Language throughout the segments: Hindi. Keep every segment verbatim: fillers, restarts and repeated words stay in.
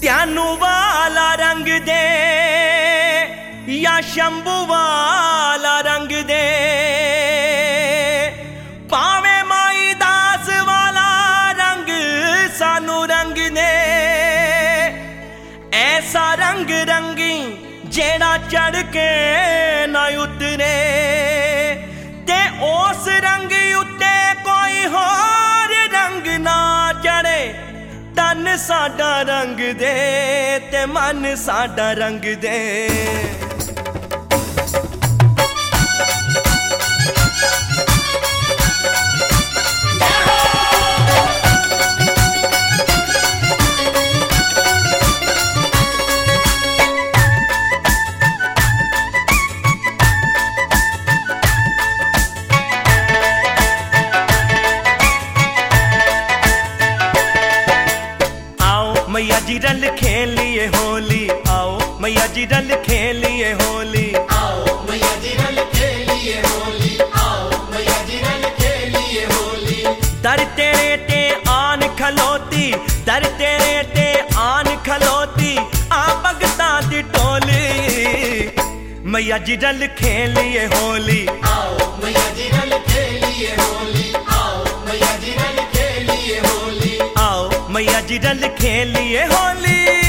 त्यानू वाला रंग दे या शंभू वाला रंग दे, पावे माई दास वाला रंग सानू रंग दे। ऐसा रंग रंगी जेड़ा चढ़ के ना उतरे, ते उस रंग उत्ते कोई होर रंग ना चढ़े। तन साडा रंग दे ते मन साडा रंग दे। मैया जी रल खेलिए होली, आओ मैया जी रल खेलिए होली, आओ मैया जी रल खेलिए होली, आओ मैया जी रल खेलिए होली। दर तेरे ते आन खलोती, दर तेरे ते आन खलोती, आ भगता दी टोली। मैया जी रल खेलिए होली, आओ मैया जी रल खेलिए होली, आओ मैया जी रल खेलिए होली, आओ मैया जी रल खेलिए होली।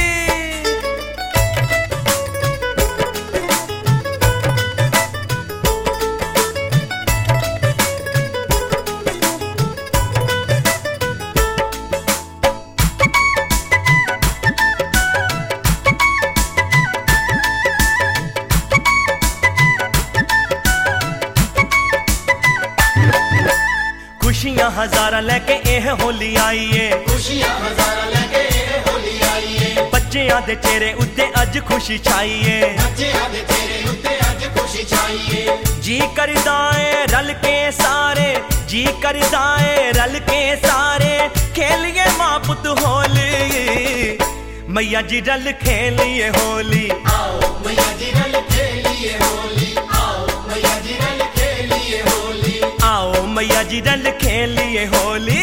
खुशियां हजारा लेके एह होली आई है, खुशियां हजारा लेके एह होली आई है। बच्चियां दे चेहरे उत्ते अज खुशी छाई है, बच्चियां दे चेहरे उत्ते अज खुशी छाई है। जी करदा है रल के सारे, जी करदा है रल के सारे, खेलिए मां पुत होली। मैया जी रल खेलिए होली, आओ मैया जी रल खेलिए होली, आओ मैया जी रल खेलिए होली, आओ मैया जी रल खेलिए होली।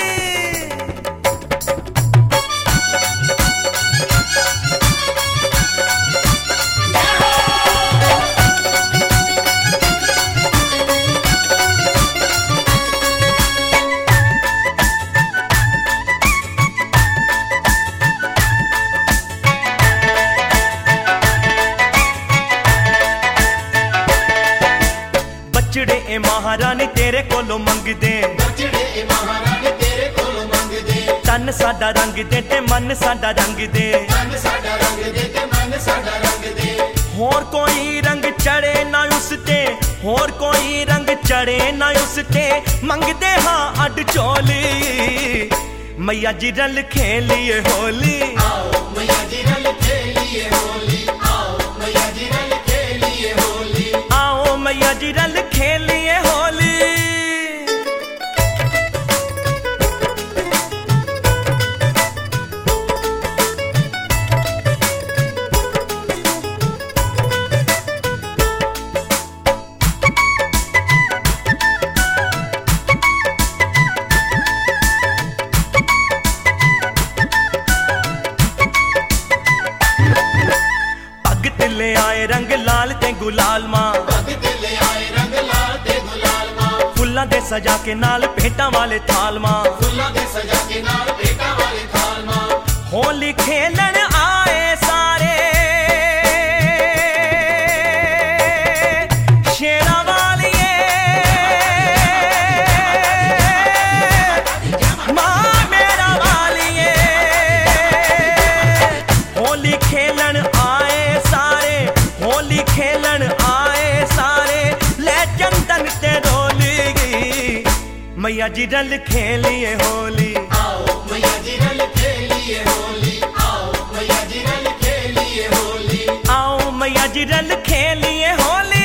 बचड़े ए महारानी तेरे कोलों मंगदे, बचड़े ए महारानी तेरे कोलों मंगदे। तन साडा रंग दे ते मन साडा रंग दे, तन साडा रंग दे ते मन साडा रंग दे। होर कोई रंग चढ़े ना उसते, होर कोई रंग चढ़े ना उसते, मंगदे हाँ अड चोली। मैया जी रल खेलिए होली, आओ मैया जी रल खेलिए होली, आओ मैया जी रल खेलिए होली, आओ मैया जी रल खेलिए होली। ले आए रंग लाल ते गुलाल मां, पग ते ले आए रंग लाल ते गुलाल मां। फुल्लां दे सजा के नाल भेटां वाले थाल मां, फुल्लां दे सजा के नाल भेटां वाले थाल मां। होली खेलन आए सारे, शेरा वालिए मां मेरा वालिए। होली खेलन आए सारे, होली खेलन आए सारे, ले चंदन ते डोली। मैया जी रल खेलिए होली, आओ मैया जी रल खेलिए होली, आओ मैया जी रल खेलिए होली, आओ मैया जी रल खेलिए होली।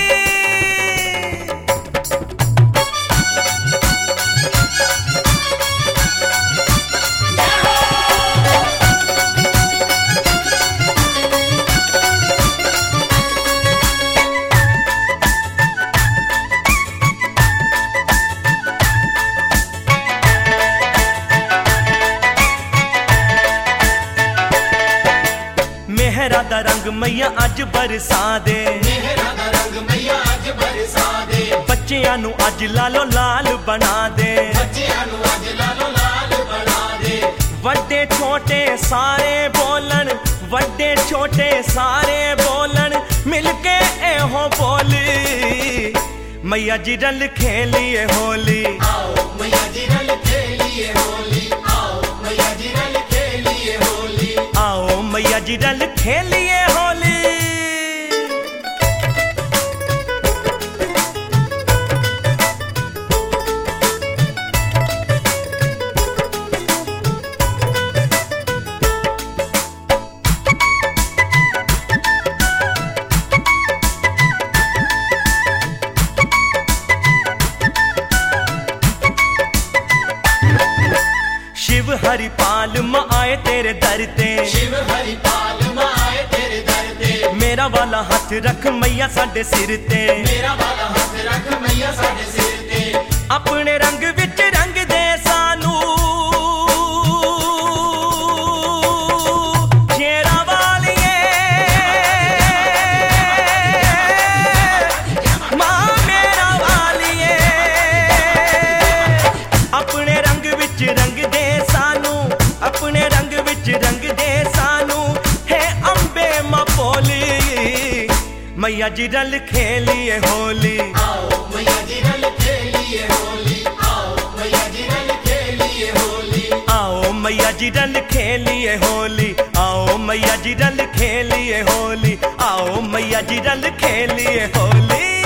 मेहरा दा रंग मैया अज बरसा दे, मेहरा दा रंग मैया अज बरसा दे, बच्चियां नू अज लालो लाल बना दे, बच्चियां नू अज लालो लाल बना दे। वड्डे छोटे सारे बोलन, वड्डे छोटे सारे बोलन, मिलके एहो बोली मैया जी रल खेलिए होली। आओ मैया जी रल खेलिए होली, आओ मैया जी रल खेलिए होली, आओ मैया जी रल खेलिए होली। शिव हरिपाल मां आए तेरे दर ते, शिव हरिपाल मां आए तेरे दर ते, मेरा वाला हाथ रख मैया साडे सिर ते, मेरा वाला हाथ रख मैया साडे सिर ते, अपने रंग विच रंग दे सानू शेरा वालिए मां मेरा वालिए, अपने रंग विच रंग दे सानू, अपने रंग विच रंग दे सानू, हे अंबे मां बोली मैया जी रल खेलिए होली। आओ मैया जी रल खेलिए होली, आओ मैया जी रल खेलिए होली, आओ मैया जी रल खेलिए होली, आओ मैया जी रल खेलिए होली, आओ मैया जी रल खेलिए होली।